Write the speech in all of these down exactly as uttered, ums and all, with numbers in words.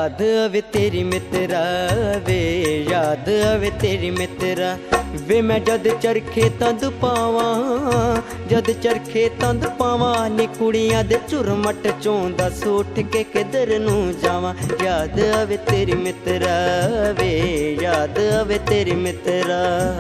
याद आवे तेरी मित्रा वे, याद आवे तेरी मित्रा वे। मैं जद चरखे तंद पावां, जद चरखे तंद पावां नी कुड़ियां दे झुरमट चों दस उठ के किधर नूं जावां। याद आवे तेरी मित्रा वे, याद आवे तेरी मित्रा।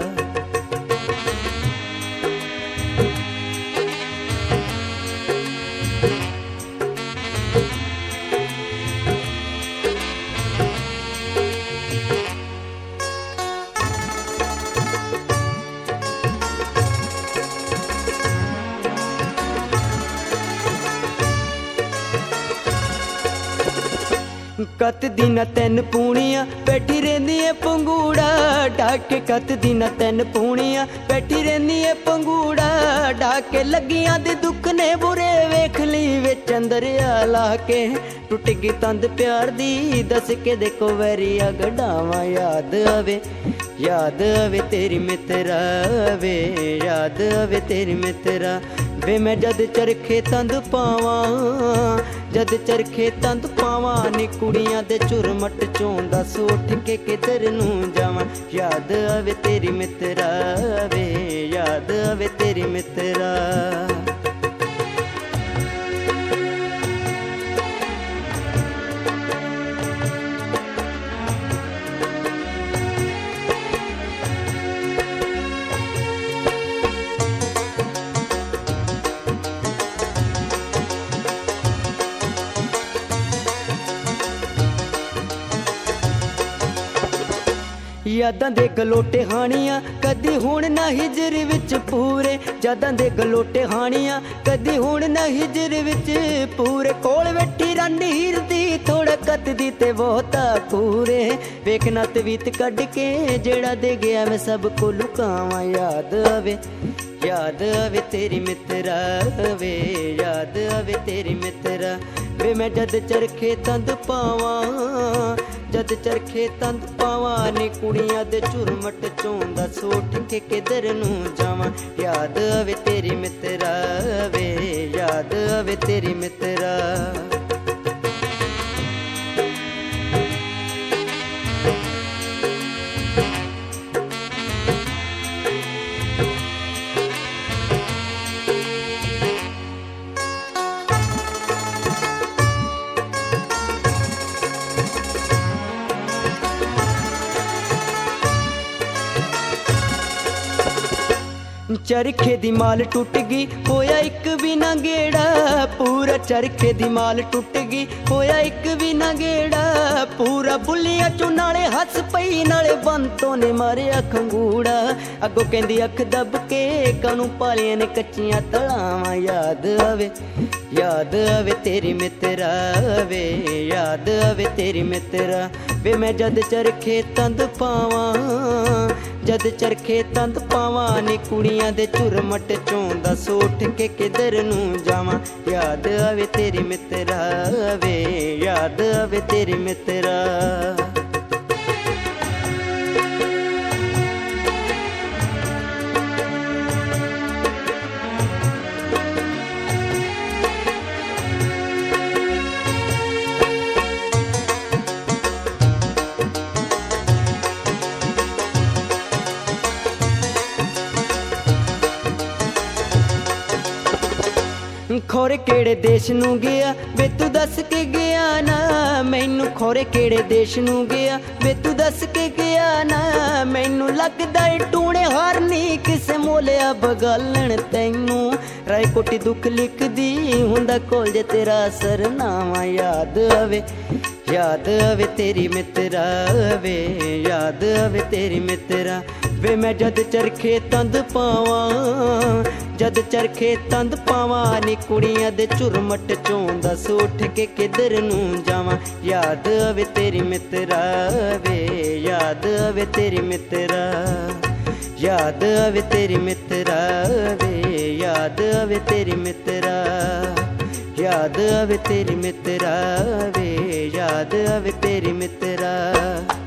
कत दिन तेन पूनिया बैठी रहिंदी है पंगूड़ा ढाके, कत दिन तेन पूनिया बैठी रहिंदी है पंगूड़ा ढाके। लगियां दे दुख ने बुरे वेख ली विच अंदर आला के, टुट गई तंद प्यार दी दस के देखो वैरिया गढ़ावा। याद आवे, याद आवे तेरी मित्रा वे, याद आवे तेरी मित्रा वे। मैं जद चरखे तंद पावां, जद चरखे तंद पावां नी कुड़ियां दे झुरमट चों दस उठ के किधर नूं जावां। याद आवे तेरी मित्रा वे, याद आवे तेरी मित्रा। यादां दे गलोटे हानियां कदी हुण ना हिजर विच पूरे, यादां दे गलोटे हानियां कदी हुण ना हिजर विच पूरे। कोल बैठी रानी हीर दी थोड़ा कत दी ते बहुता पूरे, वेखना तवीत कढ के जेड़ा दे गया मैं सब को लुकावां। याद आवे, याद आवे तेरी मित्रा वे, याद आवे तेरी मित्रा वे। मैं जद चरखे तंद पावां, जद चरखे तंद पावां नी कुड़ियां दे झुरमट चों दस उठ के किधर नूं जावां। याद आवे तेरी मित्रा वे, याद आवे तेरी मित्रा। चरखे दी माल टुट गई होया एक भी ना गेड़ा पूरा, चरखे दी माल टुट गई होया एक भी ना गेड़ा पूरा। बुलिया चों नाले हस पई नाले बंतों ने मारिया खंगूड़ा, अगों कहंदी अख दब के कानू पालियां ने कच्चियां तलावां। याद आवे, याद आवे तेरी मित्रा वे, याद आवे तेरी मित्रा वे। मैं जद चरखे तंद पावां, जद चरखे तंद पावां नी कुड़ियां दे झुरमट चों दस उठ के किधर नूं जावां। याद आवे तेरी मित्रा वे, याद आवे तेरी मित्रा। खोरे केड़े देश नूं गया वे तू दस के गया ना मैनू, खोरे केड़े देश नूं गया वे तू दस के गया ना मैनू। लगदा ए टूणे हारनी किसे मोलिया बगालण तैनू, राय कोटी दुख लिखदी हुंदा कोल जे तेरा सरनामा। याद आवे, याद आवे तेरी मित्रा वे, याद आवे तेरी मित्रा वे। मैं जद चरखे तंद पावां, जद चरखे तंद पावां नी कुड़ियां दे झुरमट चों दस उठ के किधर नूं जावां। याद आवे तेरी मित्रा वे, याद आवे तेरी मित्रा, याद आवे तेरी मित्रा वे, याद आवे तेरी मित्रा, याद आवे तेरी मित्रा वे, याद आवे तेरी मित्रा।